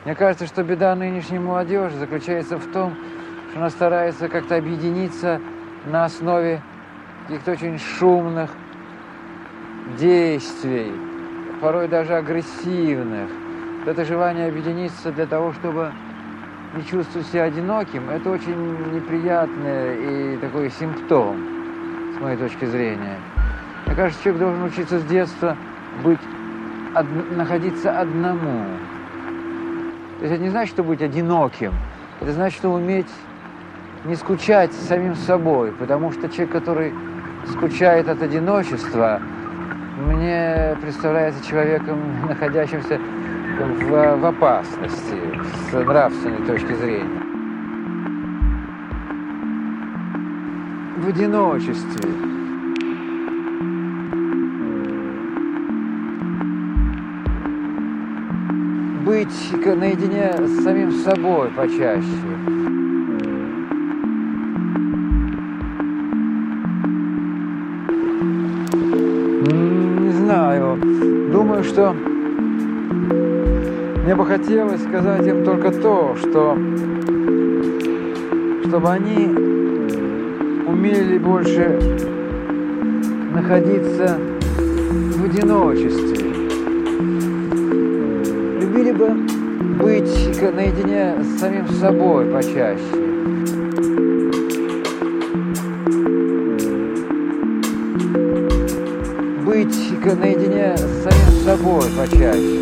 Мне кажется, что беда нынешней молодежи заключается в том, что она старается как-то объединиться на основе каких-то очень шумных действий, порой даже агрессивных. Это желание объединиться для того, чтобы не чувствовать себя одиноким, это очень неприятный и такой симптом, с моей точки зрения. Мне кажется, человек должен учиться с детства находиться одному. То есть это не значит, что быть одиноким, это значит, что уметь не скучать самим собой, потому что человек, который скучает от одиночества, мне представляется человеком, находящимся в опасности с нравственной точки зрения. В одиночестве. Быть наедине с самим собой почаще. Не знаю. Думаю, что мне бы хотелось сказать им только то, что чтобы они умели больше находиться в одиночестве. Любили бы быть наедине с самим собой почаще. Быть наедине с самим собой почаще.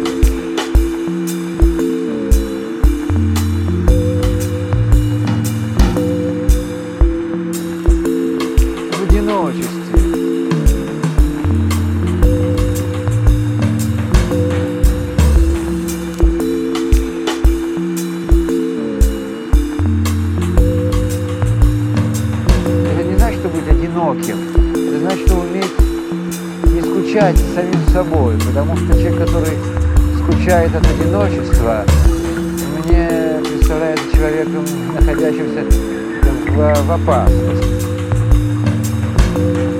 В одиночестве. Это значит, что уметь не скучать самим собой, потому что человек, который скучает от одиночества, мне представляется человеком, находящимся в опасности.